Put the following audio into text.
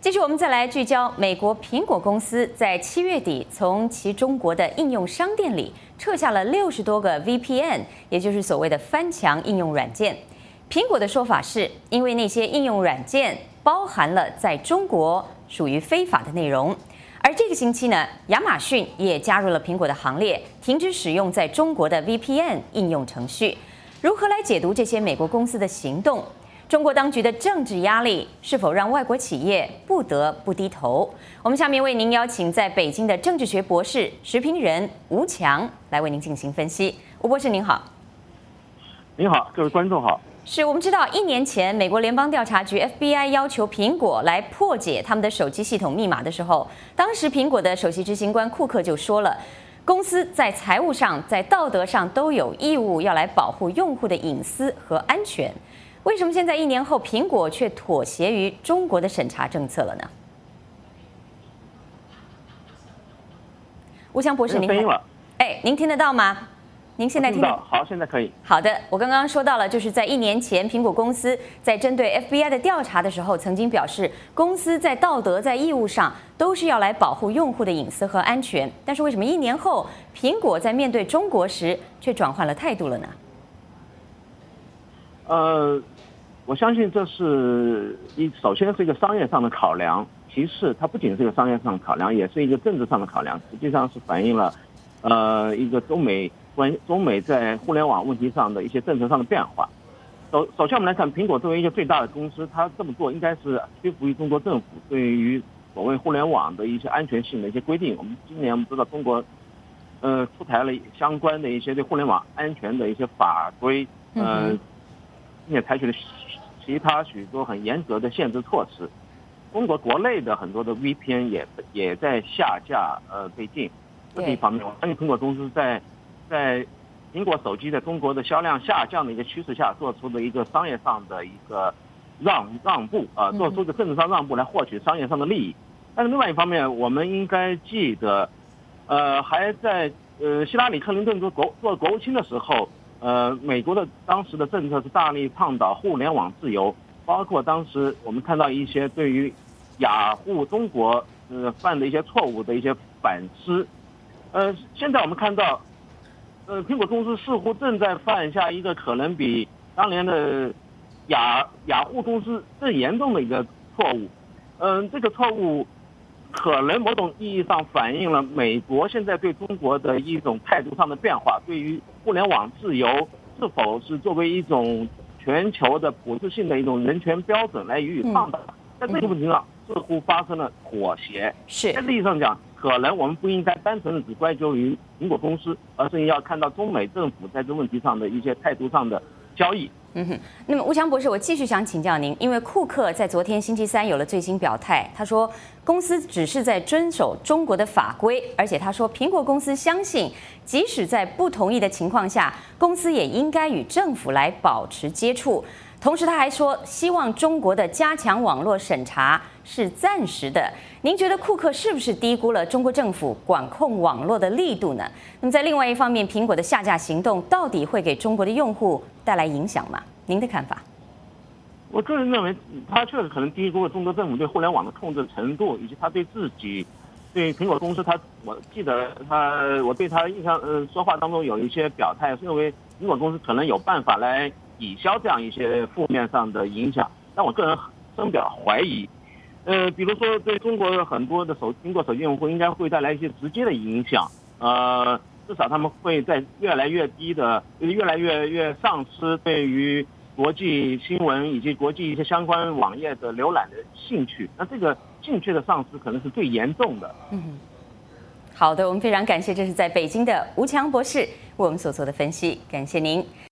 继续，我们再来聚焦美国苹果公司在7月底从其中国的应用商店里撤下了60多个 VPN， 也就是所谓的翻墙应用软件。苹果的说法是，因为那些应用软件包含了在中国属于非法的内容。而这个星期呢，亚马逊也加入了苹果的行列，停止使用在中国的 VPN 应用程序。如何来解读这些美国公司的行动？中国当局的政治压力是否让外国企业不得不低头？我们下面为您邀请在北京的政治学博士、时评人吴强来为您进行分析。吴博士您好。 您好，各位观众好。 是我们知道，1年前美国联邦调查局 FBI 要求苹果来破解他们的手机系统密码的时候，当时苹果的首席执行官库克就说了，公司在财务上、在道德上都有义务要来保护用户的隐私和安全。为什么现在1年后，苹果却妥协于中国的审查政策了呢？吴强博士，您您听得到吗？您现在听到？ 好，现在可以。 好的，我刚刚说到了，就是在1年前，苹果公司在针对 FBI 的调查的时候，曾经表示，公司在道德、在义务上都是要来保护用户的隐私和安全。但是为什么1年后，苹果在面对中国时却转换了态度了呢？ 我相信这是首先是一个商业上的考量，其次它不仅是一个商业上的考量，也是一个政治上的考量，实际上是反映了一个中美在互联网问题上的一些政策上的变化。首先我们来看，苹果作为一个最大的公司，它这么做应该是屈服于中国政府对于所谓互联网的一些安全性的一些规定。今年我们知道中国出台了相关的一些对互联网安全的一些法规，并且采取了其他许多很严格的限制措施。中国国内的很多的 VPN 也在下架被禁。这是一方面，我相信苹果公司在苹果手机在中国的销量下降的一个趋势下，做出的一个商业上的一个让步做出的政治上让步来获取商业上的利益。但是另外一方面，我们应该记得，还在希拉里·克林顿做国务卿的时候，美国的当时的政策是大力倡导互联网自由，包括当时我们看到一些对于雅虎中国犯的一些错误的一些反思。现在我们看到，苹果公司似乎正在犯下一个可能比当年的雅虎公司更严重的一个错误。这个错误可能某种意义上反映了美国现在对中国的一种态度上的变化，对于互联网自由是否是作为一种全球的普世性的一种人权标准来予以倡导，在这个问题上似乎发生了妥协。在利益上讲，可能我们不应该单纯的只归咎于苹果公司，而是要看到中美政府在这问题上的一些态度上的交易。 那么吴强博士，我继续想请教您，因为库克在昨天星期三有了最新表态，他说公司只是在遵守中国的法规，而且他说苹果公司相信，即使在不同意的情况下，公司也应该与政府来保持接触。同时他还说，希望中国的加强网络审查是暂时的。您觉得库克是不是低估了中国政府管控网络的力度呢？那么在另外一方面，苹果的下架行动到底会给中国的用户带来影响吗？您的看法？ 我个人认为，他确实可能低估了中国政府对互联网的控制程度，以及他对苹果公司，我记得我对他印象说话当中有一些表态，是认为苹果公司可能有办法来抵消这样一些负面上的影响，但我个人深表怀疑。比如说对中国很多的苹果手机用户应该会带来一些直接的影响，至少他们会在越来越丧失对于国际新闻以及国际一些相关网页的浏览的兴趣，那这个兴趣的丧失可能是最严重的。 好的，我们非常感谢这是在北京的吴强博士为我们所做的分析，感谢您。